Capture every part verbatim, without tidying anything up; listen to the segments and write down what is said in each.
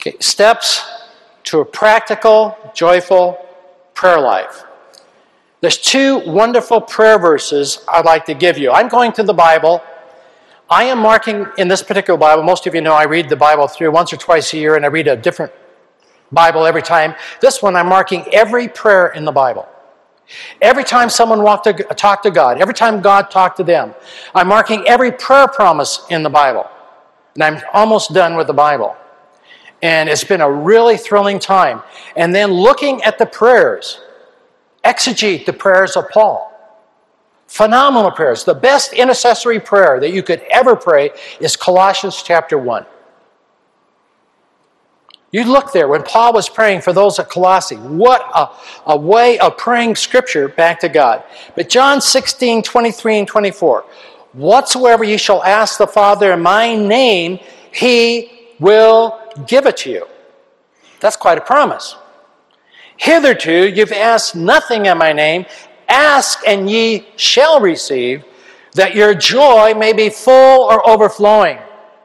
Okay, steps to a practical, joyful prayer life. There's two wonderful prayer verses I'd like to give you. I'm going to the Bible. I am marking in this particular Bible. Most of you know I read the Bible through once or twice a year, and I read a different Bible every time. This one I'm marking every prayer in the Bible. Every time someone walked to, talked to God, every time God talked to them, I'm marking every prayer promise in the Bible. And I'm almost done with the Bible. And it's been a really thrilling time. And then looking at the prayers, exegete the prayers of Paul. Phenomenal prayers. The best intercessory prayer that you could ever pray is Colossians chapter one. You look there when Paul was praying for those at Colossae. What a, a way of praying Scripture back to God. But John sixteen, twenty-three and twenty-four. Whatsoever ye shall ask the Father in my name, he will give it to you. That's quite a promise. Hitherto you've asked nothing in my name. Ask and ye shall receive, that your joy may be full or overflowing.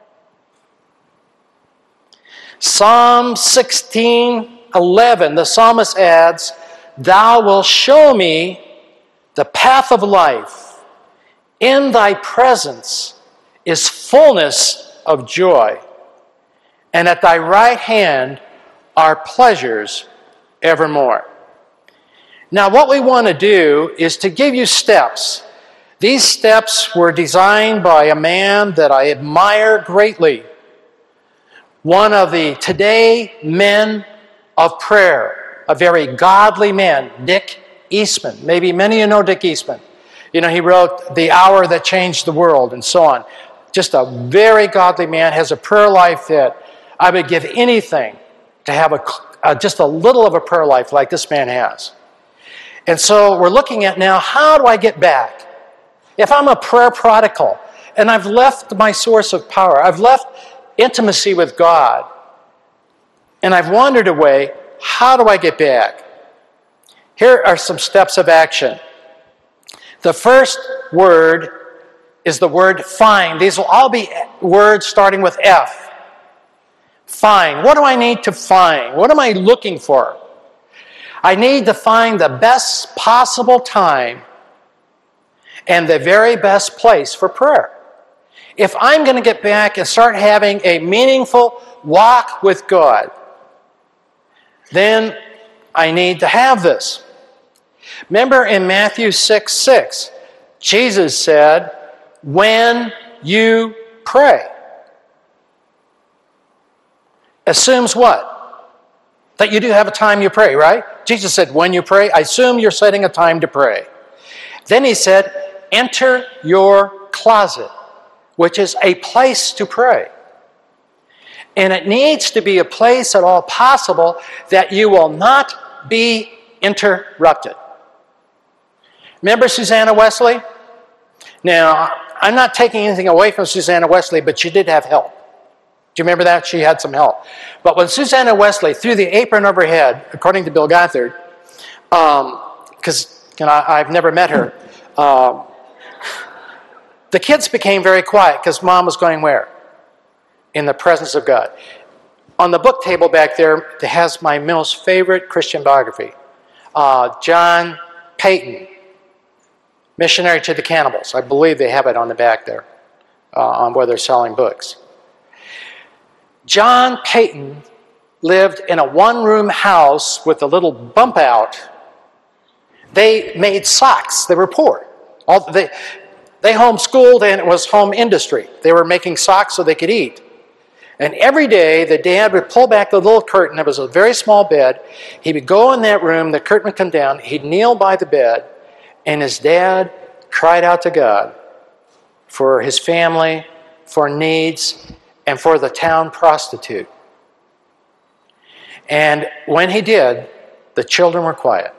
Psalm sixteen, eleven, the psalmist adds, Thou wilt show me the path of life. In thy presence is fullness of joy, and at thy right hand are pleasures evermore. Now, what we want to do is to give you steps. These steps were designed by a man that I admire greatly. One of the today men of prayer, a very godly man, Dick Eastman. Maybe many of you know Dick Eastman. You know, he wrote The Hour That Changed the World and so on. Just a very godly man, has a prayer life that I would give anything to have a, a just a little of a prayer life like this man has. And so we're looking at now, how do I get back? If I'm a prayer prodigal and I've left my source of power, I've left intimacy with God, and I've wandered away, how do I get back? Here are some steps of action. The first word is the word find. These will all be words starting with F. Find. What do I need to find? What am I looking for? I need to find the best possible time and the very best place for prayer. If I'm going to get back and start having a meaningful walk with God, then I need to have this. Remember in Matthew six six, Jesus said, when you pray. Assumes what? That you do have a time you pray, right? Jesus said, when you pray, I assume you're setting a time to pray. Then he said, enter your closet, which is a place to pray. And it needs to be a place at all possible that you will not be interrupted. Remember Susanna Wesley? Now, I'm not taking anything away from Susanna Wesley, but she did have help. Do you remember that? She had some help. But when Susanna Wesley threw the apron over her head, according to Bill Gothard, because um, you know, I've never met her, um, the kids became very quiet because Mom was going where? In the presence of God. On the book table back there, it has my most favorite Christian biography. Uh, John Payton, Missionary to the Cannibals. I believe they have it on the back there, uh, on where they're selling books. John Payton lived in a one-room house with a little bump out. They made socks. They were poor. All, they, they homeschooled, and it was home industry. They were making socks so they could eat. And every day, the dad would pull back the little curtain. It was a very small bed. He would go in that room. The curtain would come down. He'd kneel by the bed. And his dad cried out to God for his family, for needs, and for the town prostitute. And when he did, the children were quiet.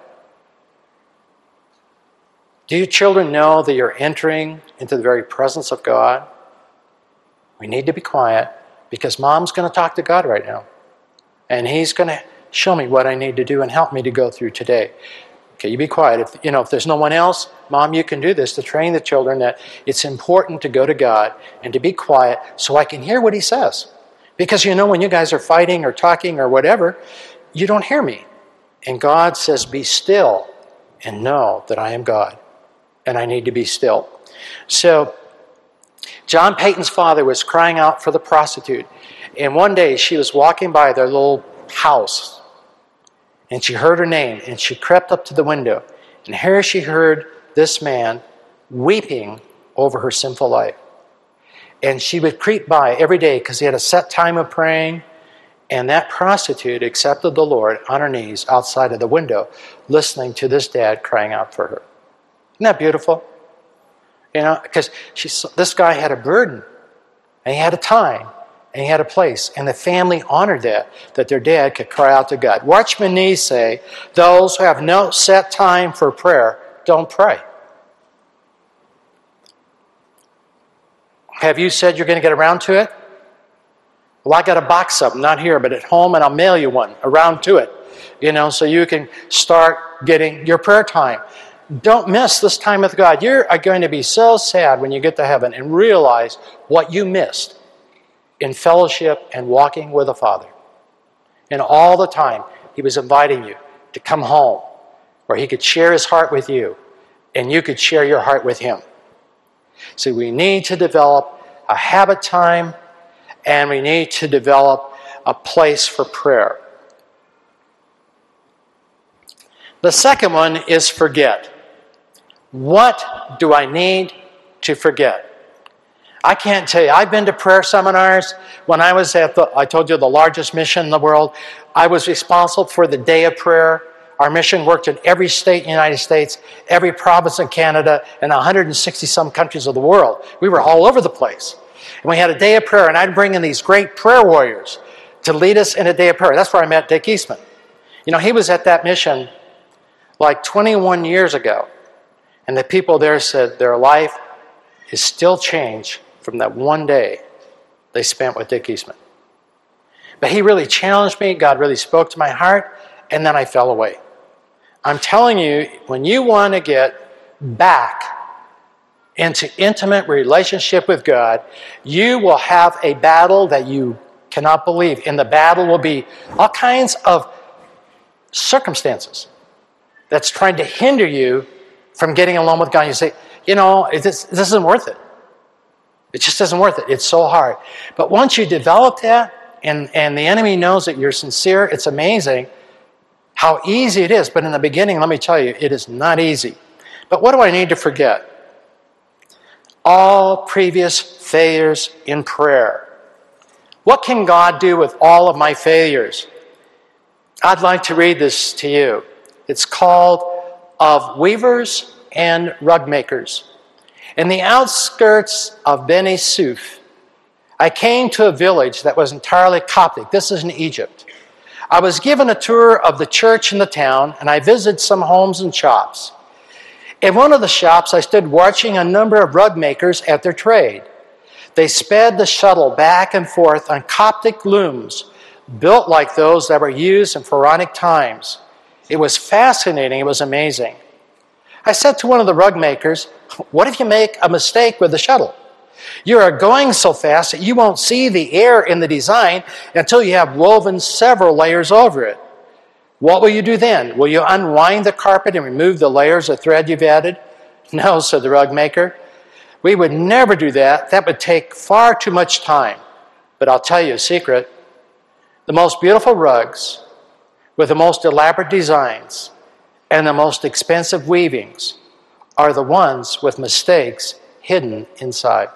Do you children know that you're entering into the very presence of God? We need to be quiet because Mom's going to talk to God right now. And He's going to show me what I need to do and help me to go through today. Okay, you be quiet. If, you know, if there's no one else, Mom, you can do this to train the children that it's important to go to God and to be quiet so I can hear what He says. Because you know when you guys are fighting or talking or whatever, you don't hear me. And God says, be still and know that I am God. And I need to be still. So John Payton's father was crying out for the prostitute. And one day she was walking by their little house. And she heard her name. And she crept up to the window. And here she heard this man weeping over her sinful life. And she would creep by every day because he had a set time of praying. And that prostitute accepted the Lord on her knees outside of the window, listening to this dad crying out for her. Isn't that beautiful? You know, because this guy had a burden, and he had a time, and he had a place, and the family honored that, that their dad could cry out to God. Watchman Nee say, those who have no set time for prayer don't pray. Have you said you're going to get around to it? Well, I got a box of them, not here, but at home, and I'll mail you one around to it, you know, so you can start getting your prayer time. Don't miss this time with God. You are going to be so sad when you get to heaven and realize what you missed in fellowship and walking with the Father. And all the time, He was inviting you to come home where He could share His heart with you and you could share your heart with Him. So we need to develop a habit time, and we need to develop a place for prayer. The second one is forget. What do I need to forget? I can't tell you. I've been to prayer seminars. When I was at the, I told you, the largest mission in the world, I was responsible for the day of prayer. Our mission worked in every state in the United States, every province in Canada, and one hundred sixty some countries of the world. We were all over the place. And we had a day of prayer, and I'd bring in these great prayer warriors to lead us in a day of prayer. That's where I met Dick Eastman. You know, he was at that mission like twenty-one years ago. And the people there said their life is still changed from that one day they spent with Dick Eastman. But he really challenged me. God really spoke to my heart. And then I fell away. I'm telling you, when you want to get back into intimate relationship with God, you will have a battle that you cannot believe. And the battle will be all kinds of circumstances that's trying to hinder you from getting along with God. You say, you know, this, this isn't worth it. It just isn't worth it. It's so hard. But once you develop that, and, and the enemy knows that you're sincere, it's amazing how easy it is. But in the beginning, let me tell you, it is not easy. But what do I need to forget? All previous failures in prayer. What can God do with all of my failures? I'd like to read this to you. It's called Of Weavers and Rug Makers. In the outskirts of Beni Suef, I came to a village that was entirely Coptic. This is in Egypt. I was given a tour of the church in the town, and I visited some homes and shops. In one of the shops, I stood watching a number of rug makers at their trade. They sped the shuttle back and forth on Coptic looms, built like those that were used in Pharaonic times. It was fascinating. It was amazing. I said to one of the rug makers, what if you make a mistake with the shuttle? You are going so fast that you won't see the error in the design until you have woven several layers over it. What will you do then? Will you unwind the carpet and remove the layers of thread you've added? No, said the rug maker. We would never do that. That would take far too much time. But I'll tell you a secret. The most beautiful rugs with the most elaborate designs and the most expensive weavings are the ones with mistakes hidden inside.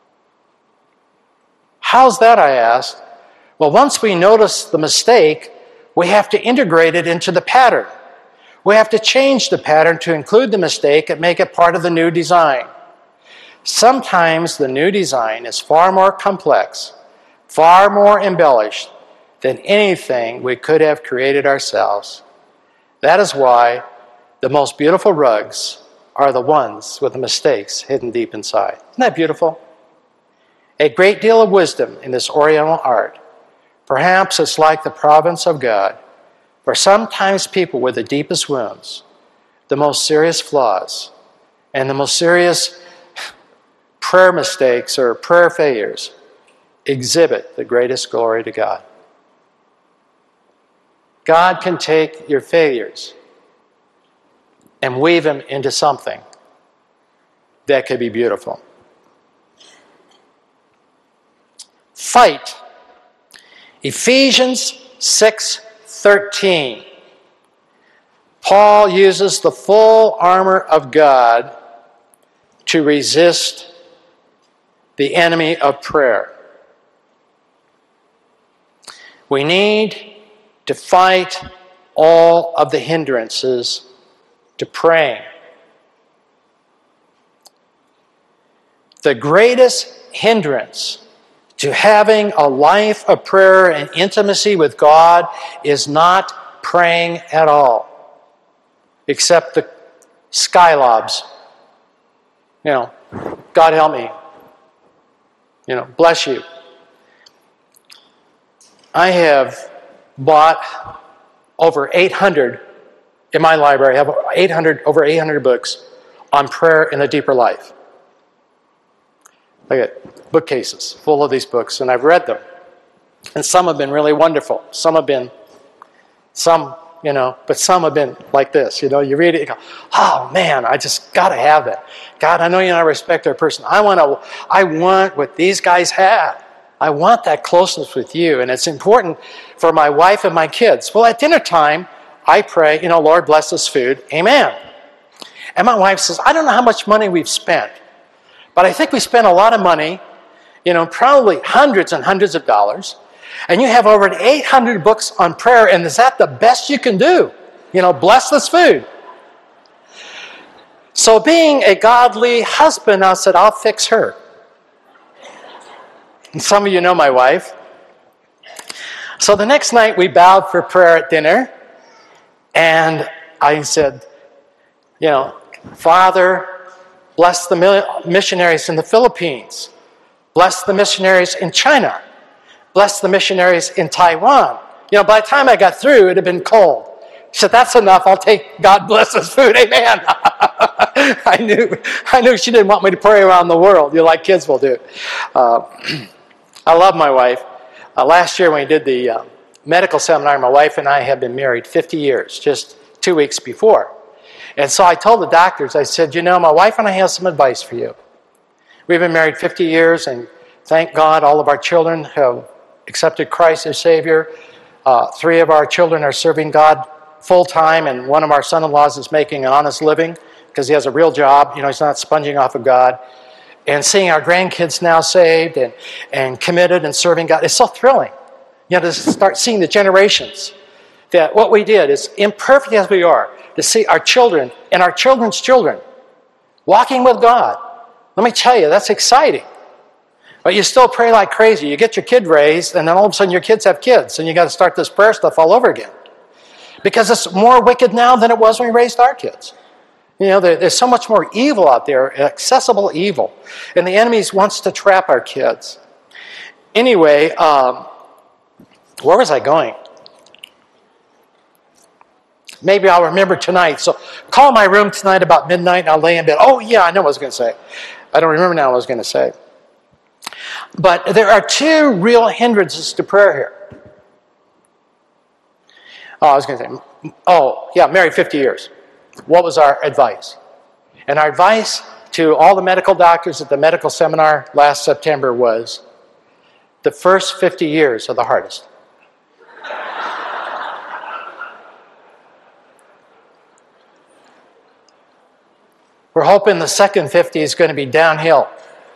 How's that, I asked? Well, once we notice the mistake, we have to integrate it into the pattern. We have to change the pattern to include the mistake and make it part of the new design. Sometimes the new design is far more complex, far more embellished than anything we could have created ourselves. That is why the most beautiful rugs are the ones with the mistakes hidden deep inside. Isn't that beautiful? A great deal of wisdom in this Oriental art. Perhaps it's like the province of God, where sometimes people with the deepest wounds, the most serious flaws, and the most serious prayer mistakes or prayer failures exhibit the greatest glory to God. God can take your failures and weave them into something that could be beautiful. Fight. Ephesians six thirteen. Paul uses the full armor of God to resist the enemy of prayer. We need to fight all of the hindrances to praying. The greatest hindrance to having a life of prayer and intimacy with God is not praying at all, except the skylobs. You know, God help me. You know, bless you. I have bought over eight hundred in my library. I have eight hundred, over eight hundred books on prayer in a deeper life. I got bookcases full of these books, and I've read them. And some have been really wonderful. Some have been, some, you know, but some have been like this. You know, you read it, you go, oh man, I just got to have that. God, I know you're not a respecter of person. I want to, I want what these guys have. I want that closeness with you, and it's important for my wife and my kids. Well, at dinner time, I pray, you know, Lord, bless this food. Amen. And my wife says, I don't know how much money we've spent, but I think we spent a lot of money, you know, probably hundreds and hundreds of dollars, and you have over eight hundred books on prayer, and is that the best you can do? You know, bless this food. So being a godly husband, I said, I'll fix her. And some of you know my wife. So the next night we bowed for prayer at dinner, and I said, you know, Father, bless the missionaries in the Philippines. Bless the missionaries in China. Bless the missionaries in Taiwan. You know, by the time I got through, it had been cold. He said, that's enough. I'll take God bless this food. Amen. I knew I knew she didn't want me to pray around the world, you know, like kids will do. Uh, I love my wife. Uh, last year when we did the uh, medical seminar, my wife and I have been married fifty years, just two weeks before. And so I told the doctors, I said, you know, my wife and I have some advice for you. We've been married fifty years, and thank God all of our children have accepted Christ as Savior. Uh, three of our children are serving God full-time, and one of our son-in-laws is making an honest living because he has a real job. You know, he's not sponging off of God. And seeing our grandkids now saved and, and committed and serving God, it's so thrilling. You know, to start seeing the generations. That what we did is, imperfect as we are, to see our children and our children's children walking with God. Let me tell you, that's exciting. But you still pray like crazy. You get your kid raised, and then all of a sudden your kids have kids, and you got to start this prayer stuff all over again. Because it's more wicked now than it was when we raised our kids. You know, there, there's so much more evil out there, accessible evil. And the enemy wants to trap our kids. Anyway, um, where was I going? Maybe I'll remember tonight. So call my room tonight about midnight, and I'll lay in bed. Oh, yeah, I know what I was going to say. I don't remember now what I was going to say. But there are two real hindrances to prayer here. Oh, I was going to say, oh, yeah, married fifty years. What was our advice? And our advice to all the medical doctors at the medical seminar last September was, the first fifty years are the hardest. We're hoping the second fifty is going to be downhill.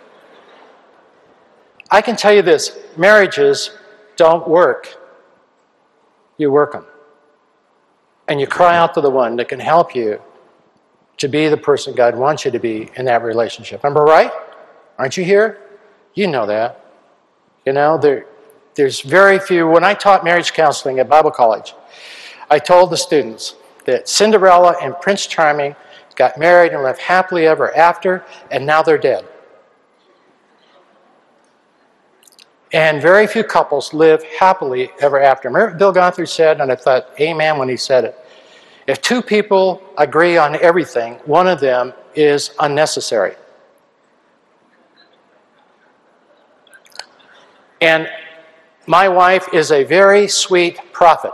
I can tell you this, marriages don't work. You work them. And you cry out to the one that can help you to be the person God wants you to be in that relationship. Am I right? Aren't you here? You know that. You know, there, there's very few. When I taught marriage counseling at Bible College, I told the students that Cinderella and Prince Charming got married and lived happily ever after, and now they're dead. And very few couples live happily ever after. Remember Bill Gothard said, and I thought, amen when he said it, if two people agree on everything, one of them is unnecessary. And my wife is a very sweet prophet.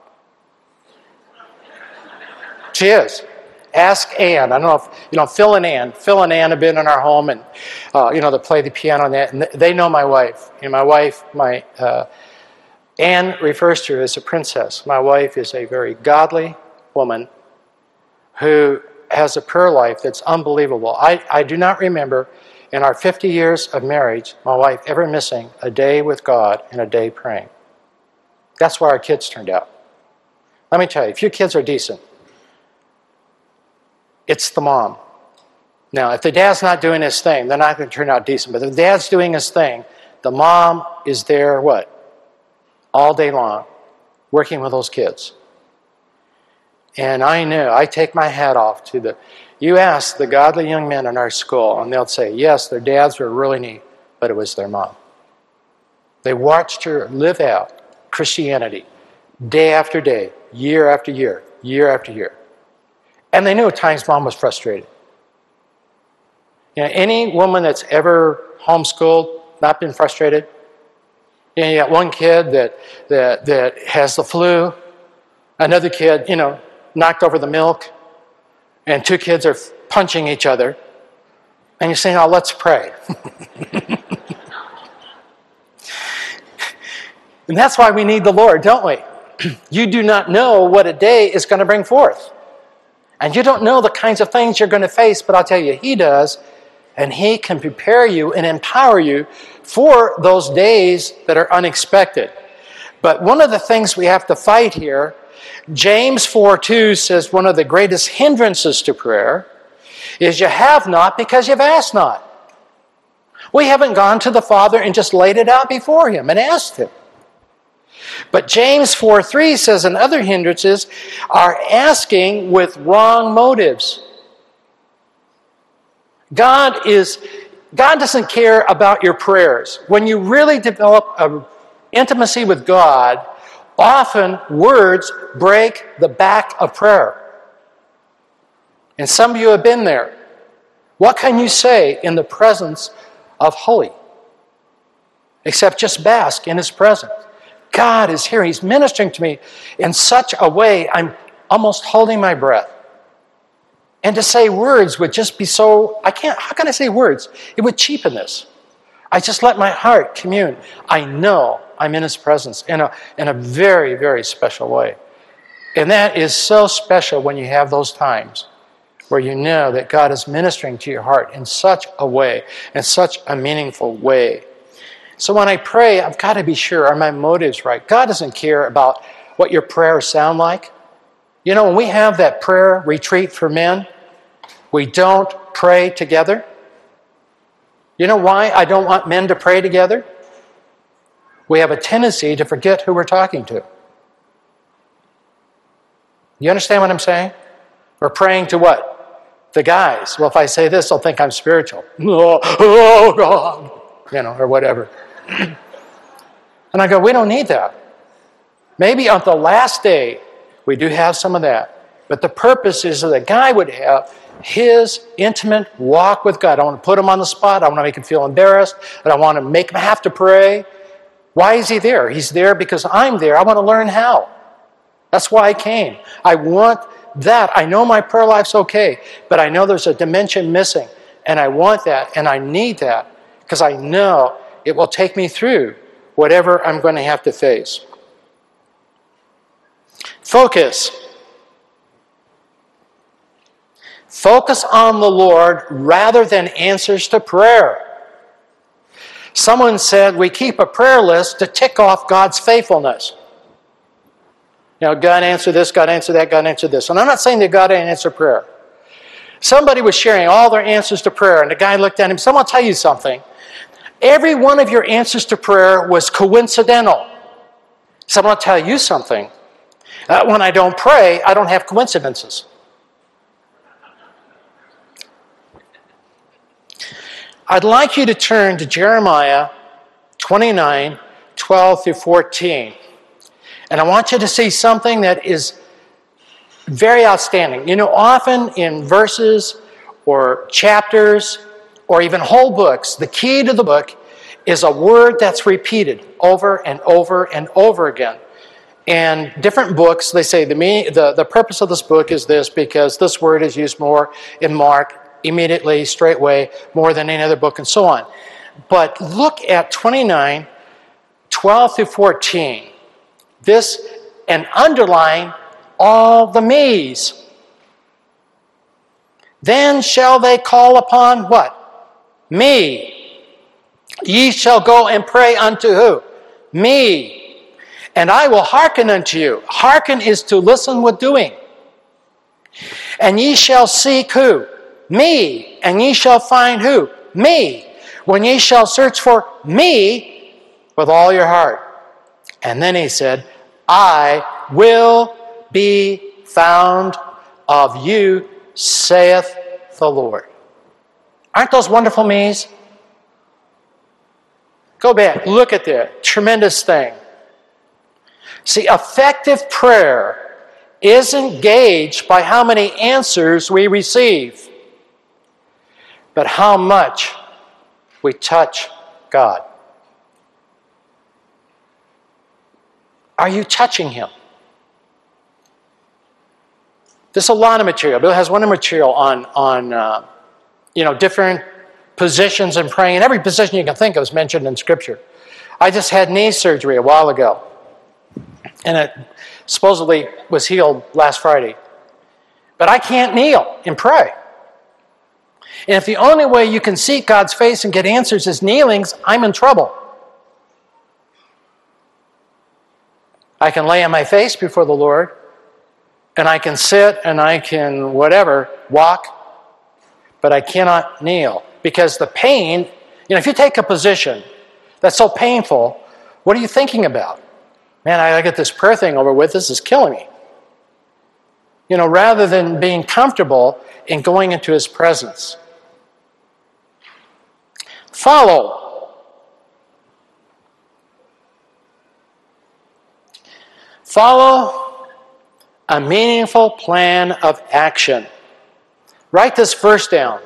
She is. Ask Ann. I don't know if, you know, Phil and Ann. Phil and Ann have been in our home, and, uh, you know, they play the piano and that, and they know my wife. And my wife, my, uh, Ann refers to her as a princess. My wife is a very godly woman who has a prayer life that's unbelievable. I, I do not remember in our fifty years of marriage, my wife ever missing a day with God and a day praying. That's why our kids turned out. Let me tell you, if your kids are decent, it's the mom. Now, if the dad's not doing his thing, they're not going to turn out decent. But if the dad's doing his thing, the mom is there, what? All day long, working with those kids. And I know, I take my hat off to the, you ask the godly young men in our school, and they'll say, yes, their dads were really neat, but it was their mom. They watched her live out Christianity day after day, year after year, year after year. And they knew at times mom was frustrated. You know, any woman that's ever homeschooled, not been frustrated, you know, you got one kid that, that, that has the flu, another kid, you know, knocked over the milk, and two kids are punching each other, and you're saying, oh, let's pray. And that's why we need the Lord, don't we? You do not know what a day is going to bring forth. And you don't know the kinds of things you're going to face, but I'll tell you, He does, and He can prepare you and empower you for those days that are unexpected. But one of the things we have to fight here, James four two says one of the greatest hindrances to prayer is you have not because you've asked not. We haven't gone to the Father and just laid it out before Him and asked Him. But James four three says, and other hindrances are asking with wrong motives. God is, God doesn't care about your prayers. When you really develop an intimacy with God, often words break the back of prayer. And some of you have been there. What can you say in the presence of Holy? Except just bask in His presence. God is here. He's ministering to me in such a way I'm almost holding my breath. And to say words would just be so, I can't, how can I say words? It would cheapen this. I just let my heart commune. I know I'm in His presence in a, in a very, very special way. And that is so special when you have those times where you know that God is ministering to your heart in such a way, in such a meaningful way. So when I pray, I've got to be sure, are my motives right? God doesn't care about what your prayers sound like. You know, when we have that prayer retreat for men, we don't pray together. You know why I don't want men to pray together? We have a tendency to forget who we're talking to. You understand what I'm saying? We're praying to what? The guys. Well, if I say this, they'll think I'm spiritual. Oh, oh God. You know, or whatever. And I go, we don't need that. Maybe on the last day, we do have some of that. But the purpose is that the guy would have his intimate walk with God. I want to put him on the spot. I want to make him feel embarrassed. And I want to make him have to pray. Why is he there? He's there because I'm there. I want to learn how. That's why I came. I want that. I know my prayer life's okay, but I know there's a dimension missing. And I want that, and I need that, because I know it will take me through whatever I'm going to have to face. Focus. Focus on the Lord rather than answers to prayer. Someone said we keep a prayer list to tick off God's faithfulness. You know, God answer this, God answer that, God answer this. And I'm not saying that God didn't answer prayer. Somebody was sharing all their answers to prayer, and the guy looked at him. Someone tell you something. Every one of your answers to prayer was coincidental. Someone will tell you something. Uh, when I don't pray, I don't have coincidences. I'd like you to turn to Jeremiah twenty-nine, twelve through fourteen. And I want you to see something that is very outstanding. You know, often in verses or chapters or even whole books, the key to the book is a word that's repeated over and over and over again. And different books, they say the, meaning, the, the purpose of this book is this because this word is used more in Mark, immediately, straightway, more than any other book, and so on. But look at twenty-nine, twelve through fourteen. This, and underline all the me's. Then shall they call upon what? Me. Ye shall go and pray unto who? Me. And I will hearken unto you. Hearken is to listen with doing. And ye shall seek who? Me. And ye shall find who? Me. When ye shall search for me with all your heart. And then he said, I will be found of you, saith the Lord. Aren't those wonderful me's? Go back, look at that. Tremendous thing. See, effective prayer isn't gauged by how many answers we receive, but how much we touch God. Are you touching Him? There's a lot of material. Bill has one material on, on uh, you know, different positions in praying. And every position you can think of is mentioned in Scripture. I just had knee surgery a while ago. And it supposedly was healed last Friday. But I can't kneel and pray. And if the only way you can seek God's face and get answers is kneelings, I'm in trouble. I can lay on my face before the Lord, and I can sit and I can whatever, walk, but I cannot kneel. Because the pain, you know, if you take a position that's so painful, what are you thinking about? Man, I get this prayer thing over with, this is killing me. You know, rather than being comfortable in going into His presence. Follow. Follow a meaningful plan of action. Write this verse down.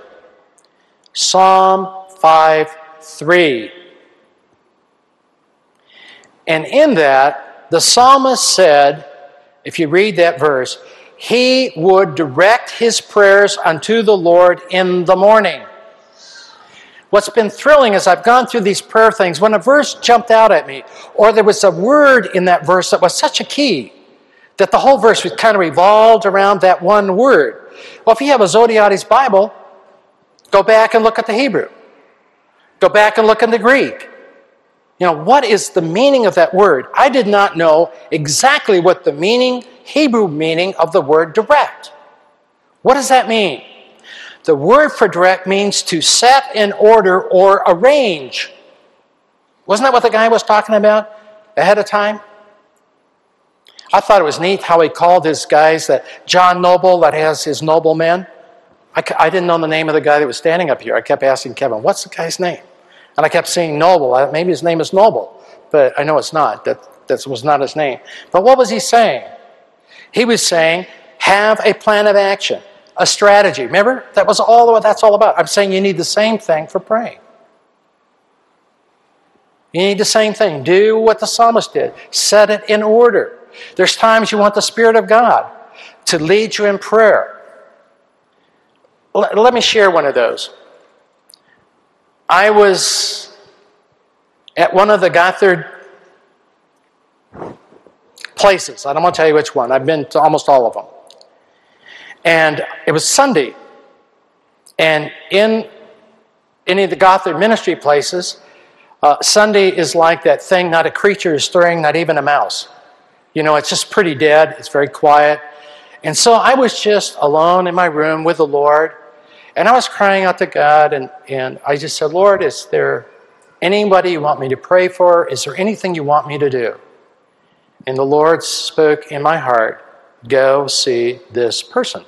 Psalm five three. And in that, the psalmist said, if you read that verse, he would direct his prayers unto the Lord in the morning. What's been thrilling is I've gone through these prayer things. When a verse jumped out at me, or there was a word in that verse that was such a key, that the whole verse was kind of revolved around that one word. Well, if you have a Zodiades Bible, go back and look at the Hebrew. Go back and look in the Greek. You know, what is the meaning of that word? I did not know exactly what the meaning, Hebrew meaning of the word direct. What does that mean? The word for direct means to set in order or arrange. Wasn't that what the guy was talking about ahead of time? I thought it was neat how he called his guys, that John Noble that has his noblemen. I, I didn't know the name of the guy that was standing up here. I kept asking Kevin, what's the guy's name? And I kept saying Noble. Maybe his name is Noble, but I know it's not. That, that was not his name. But what was he saying? He was saying, have a plan of action, a strategy. Remember? That was all what that's all about. I'm saying you need the same thing for praying. You need the same thing. Do what the psalmist did. Set it in order. There's times you want the Spirit of God to lead you in prayer. L- let me share one of those. I was at one of the Gothard places. I don't want to tell you which one. I've been to almost all of them. And it was Sunday. And in any of the Gothard ministry places, uh, Sunday is like that thing, not a creature is stirring, not even a mouse. You know, it's just pretty dead. It's very quiet. And so I was just alone in my room with the Lord. And I was crying out to God, and, and I just said, Lord, is there anybody you want me to pray for? Is there anything you want me to do? And the Lord spoke in my heart, go see this person.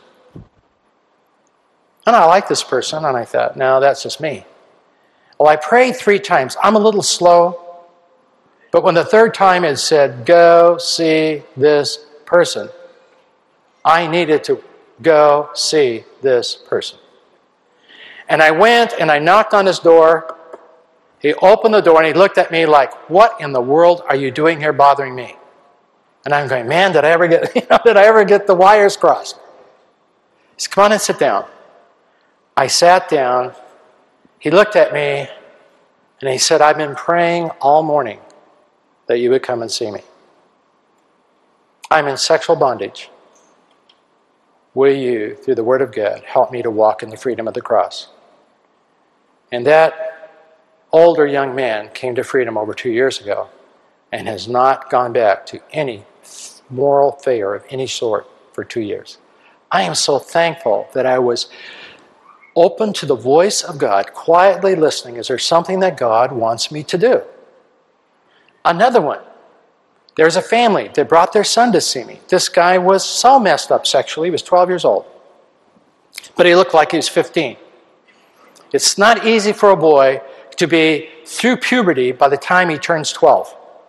And I like this person, and I thought, no, that's just me. Well, I prayed three times. I'm a little slow, but when the third time it said, go see this person, I needed to go see this person. And I went and I knocked on his door. He opened the door and he looked at me like, what in the world are you doing here bothering me? And I'm going, man, did I ever get, you know, did I ever get the wires crossed? He said, come on and sit down. I sat down. He looked at me and he said, I've been praying all morning that you would come and see me. I'm in sexual bondage. Will you, through the Word of God, help me to walk in the freedom of the cross? And that older young man came to freedom over two years ago and has not gone back to any moral failure of any sort for two years. I am so thankful that I was open to the voice of God, quietly listening. Is there something that God wants me to do? Another one. There's a family that brought their son to see me. This guy was so messed up sexually. He was twelve years old. But he looked like he was fifteen. It's not easy for a boy to be through puberty by the time he turns twelve.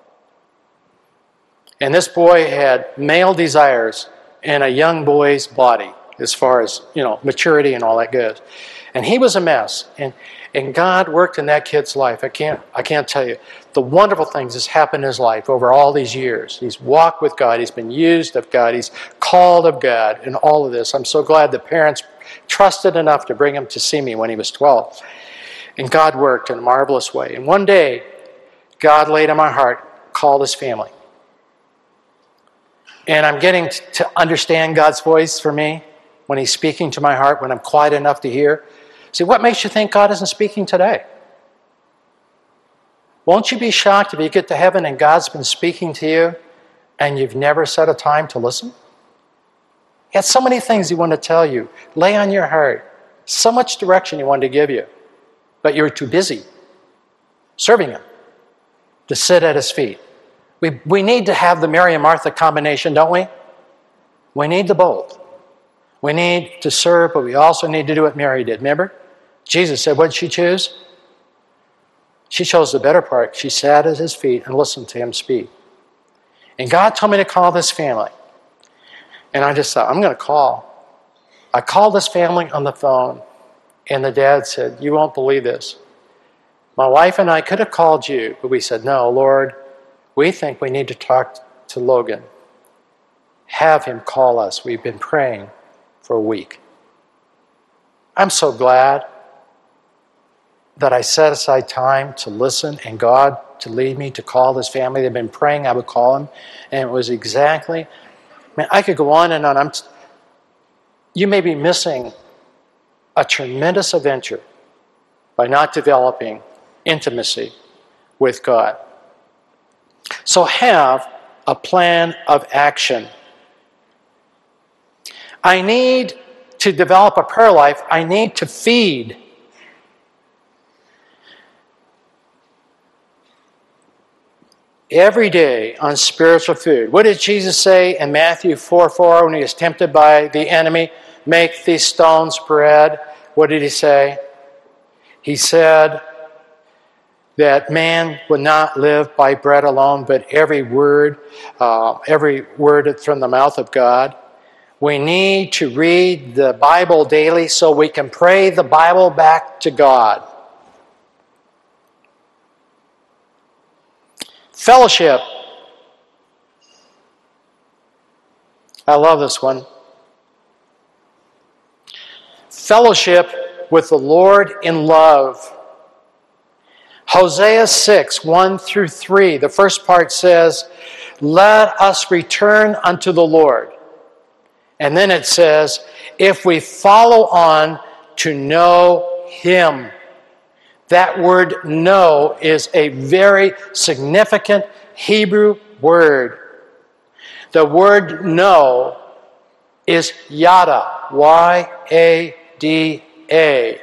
And this boy had male desires in a young boy's body as far as, you know, maturity and all that goes. And he was a mess. And and God worked in that kid's life. I can't I can't tell you the wonderful things that's happened in his life over all these years. He's walked with God. He's been used of God. He's called of God in all of this. I'm so glad the parents trusted enough to bring him to see me when he was twelve. And God worked in a marvelous way. And one day, God laid on my heart, call his family. And I'm getting to understand God's voice for me when he's speaking to my heart, when I'm quiet enough to hear. See, what makes you think God isn't speaking today? Won't you be shocked if you get to heaven and God's been speaking to you and you've never set a time to listen? He has so many things he wanted to tell you, lay on your heart, so much direction he wanted to give you, but you're too busy serving him to sit at his feet. We, we need to have the Mary and Martha combination, don't we? We need the both. We need to serve, but we also need to do what Mary did. Remember? Jesus said, what did she choose? She chose the better part. She sat at his feet and listened to him speak. And God told me to call this family. And I just thought, I'm going to call. I called this family on the phone, and the dad said, you won't believe this. My wife and I could have called you, but we said, no, Lord, we think we need to talk to Logan. Have him call us. We've been praying for a week. I'm so glad that I set aside time to listen and God to lead me to call this family. They've been praying I would call him. And it was exactly, man, I could go on and on. I'm, you may be missing a tremendous adventure by not developing intimacy with God. So have a plan of action. I need to develop a prayer life. I need to feed. Every day on spiritual food. What did Jesus say in Matthew four four when he was tempted by the enemy? Make these stones bread. What did he say? He said that man would not live by bread alone, but every word, uh, every word from the mouth of God. We need to read the Bible daily so we can pray the Bible back to God. Fellowship. I love this one. Fellowship with the Lord in love. Hosea six, one through three. The first part says, let us return unto the Lord. And then it says, if we follow on to know him. That word know is a very significant Hebrew word. The word know is yada, Y A D A.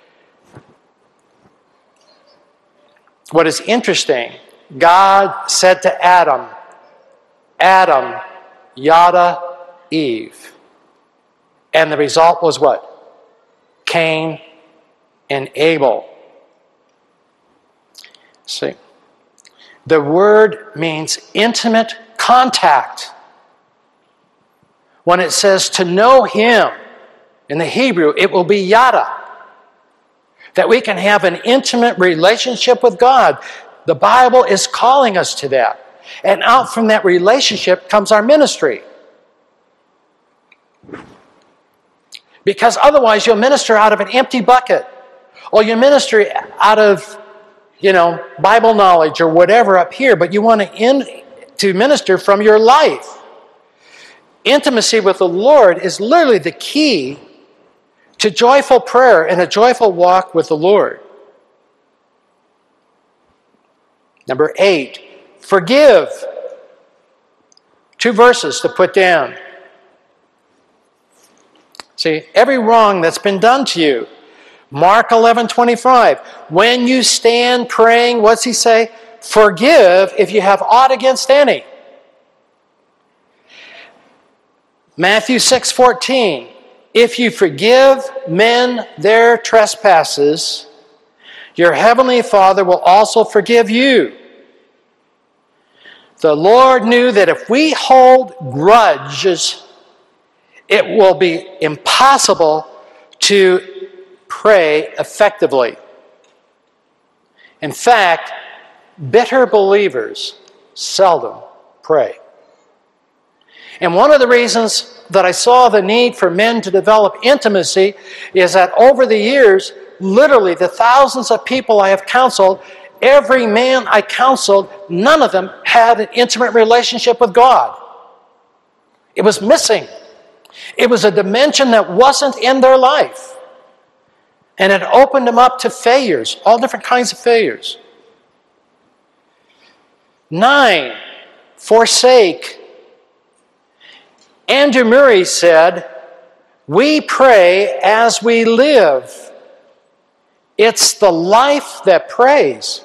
What is interesting, God said to Adam, Adam, yada, Eve. And the result was what? Cain and Abel. See, the word means intimate contact. When it says to know him in the Hebrew, it will be yada. that we can have an intimate relationship with God. The Bible is calling us to that. And out from that relationship comes our ministry. Because otherwise you'll minister out of an empty bucket. Or you minister out of, you know, Bible knowledge or whatever up here, but you want to in, to minister from your life. Intimacy with the Lord is literally the key to joyful prayer and a joyful walk with the Lord. Number eight, forgive. Two verses to put down. See, every wrong that's been done to you. Mark eleven twenty-five. When you stand praying, what's he say? Forgive if you have aught against any. Matthew six fourteen. If you forgive men their trespasses, your heavenly Father will also forgive you. The Lord knew that if we hold grudges, it will be impossible to pray effectively. In fact, bitter believers seldom pray. And one of the reasons that I saw the need for men to develop intimacy is that over the years, literally the thousands of people I have counseled, every man I counseled, none of them had an intimate relationship with God. It was missing. It was a dimension that wasn't in their life. And it opened them up to failures, all different kinds of failures. Nine, forsake. Andrew Murray said, we pray as we live. It's the life that prays.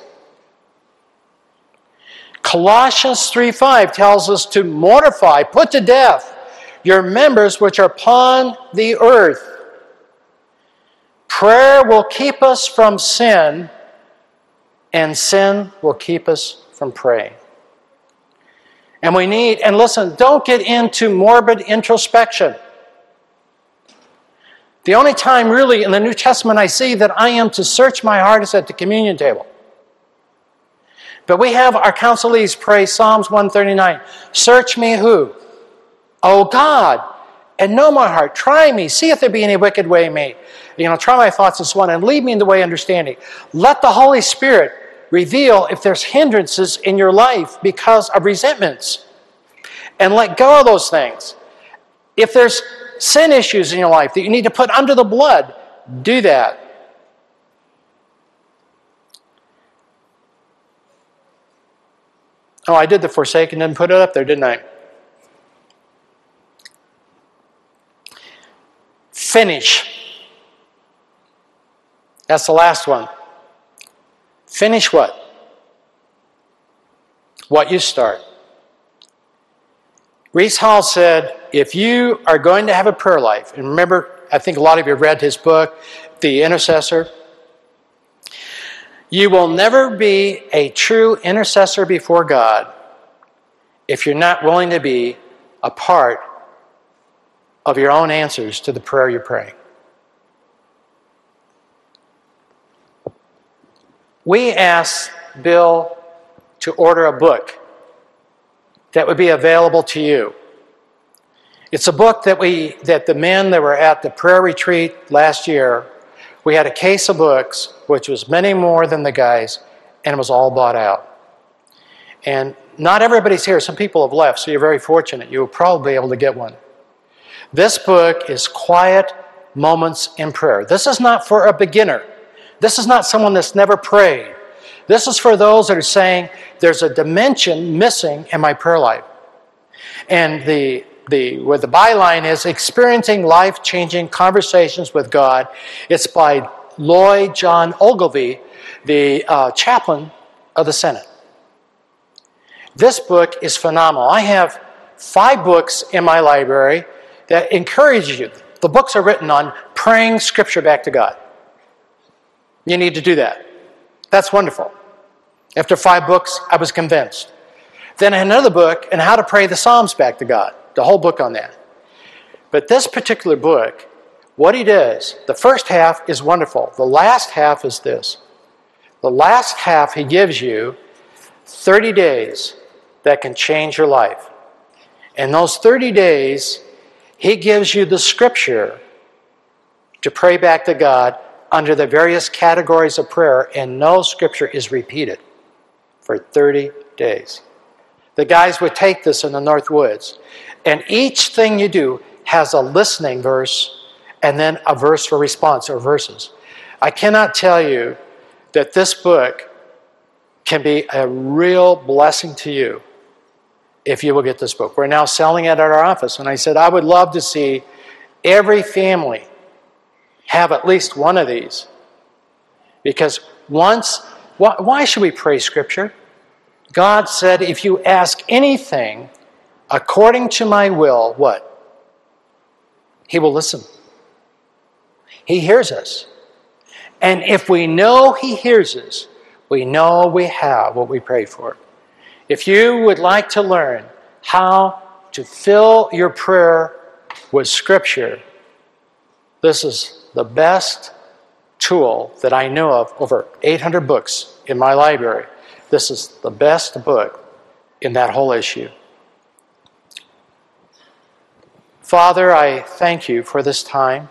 Colossians three five tells us to mortify, put to death, your members which are upon the earth. Prayer will keep us from sin, and sin will keep us from praying. And we need, and listen, don't get into morbid introspection. The only time really in the New Testament I see that I am to search my heart is at the communion table. But we have our counselees pray Psalms one thirty-nine. Search me who? O God, and know my heart. Try me. See if there be any wicked way in me. You know, try my thoughts and so on, and lead me in the way of understanding. Let the Holy Spirit reveal if there's hindrances in your life because of resentments. And let go of those things. If there's sin issues in your life that you need to put under the blood, do that. Oh, I did the forsake and didn't put it up there, didn't I? Finish. That's the last one. Finish what? What you start. Rees Hall said, if you are going to have a prayer life, and remember, I think a lot of you have read his book, The Intercessor, you will never be a true intercessor before God if you're not willing to be a part of your own answers to the prayer you're praying. We asked Bill to order a book that would be available to you. It's a book that we that the men that were at the prayer retreat last year, we had a case of books, which was many more than the guys, and it was all bought out. And not everybody's here. Some people have left, so you're very fortunate. You will probably be able to get one. This book is Quiet Moments in Prayer. This is not for a beginner. This is not someone that's never prayed. This is for those that are saying, there's a dimension missing in my prayer life. And the the where the byline is, Experiencing Life-Changing Conversations with God. It's by Lloyd John Ogilvie, the uh, chaplain of the Senate. This book is phenomenal. I have five books in my library that encourage you. The books are written on praying Scripture back to God. You need to do that. That's wonderful. After five books, I was convinced. Then I had another book on how to pray the Psalms back to God. The whole book on that. But this particular book what he does, the first half is wonderful. The last half is this. The last half, he gives you thirty days that can change your life. In those thirty days, he gives you the scripture to pray back to God under the various categories of prayer, and no scripture is repeated for thirty days. The guys would take this in the North Woods, and each thing you do has a listening verse and then a verse for response, or verses. I cannot tell you that this book can be a real blessing to you if you will get this book. We're now selling it at our office, and I said I would love to see every family have at least one of these. Because once, why, why should we pray Scripture? God said, if you ask anything according to my will, what? He will listen. He hears us. And if we know he hears us, we know we have what we pray for. If you would like to learn how to fill your prayer with Scripture, this is the best tool that I know of. Over eight hundred books in my library. This is the best book in that whole issue. Father, I thank you for this time.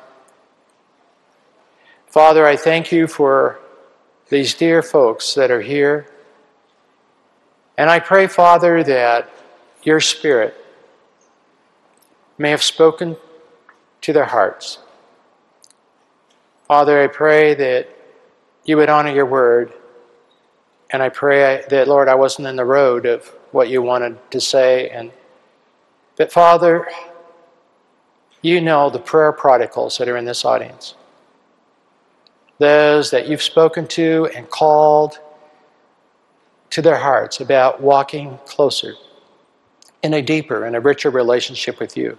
Father, I thank you for these dear folks that are here. And I pray, Father, that your Spirit may have spoken to their hearts. Father, I pray that you would honor your word. And I pray that, Lord, I wasn't in the road of what you wanted to say. And that, Father, you know the prayer prodigals that are in this audience. Those that you've spoken to and called to their hearts about walking closer in a deeper and a richer relationship with you.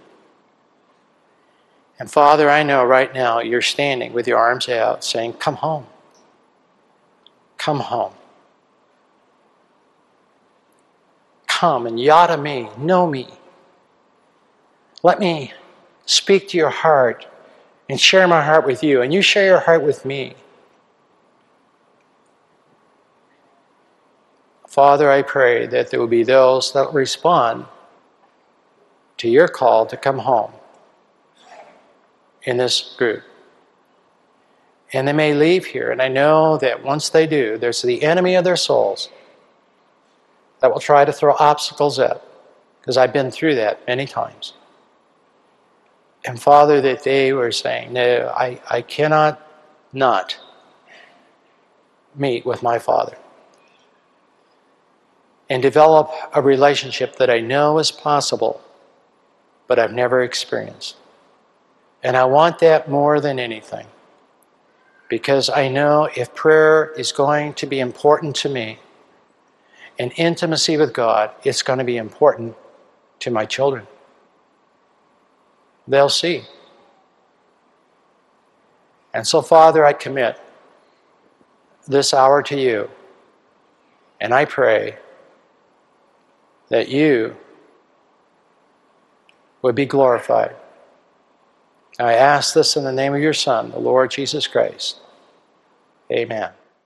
And Father, I know right now you're standing with your arms out saying, come home. Come home. Come and yada me, know me. Let me speak to your heart and share my heart with you, and you share your heart with me. Father, I pray that there will be those that respond to your call to come home in this group. And they may leave here, and I know that once they do, there's the enemy of their souls that will try to throw obstacles up, because I've been through that many times. And Father, that they were saying, no, I, I cannot not meet with my Father and develop a relationship that I know is possible, but I've never experienced. And I want that more than anything, because I know if prayer is going to be important to me, and intimacy with God, it's going to be important to my children. They'll see. And so, Father, I commit this hour to you, and I pray that you would be glorified. I ask this in the name of your Son, the Lord Jesus Christ. Amen.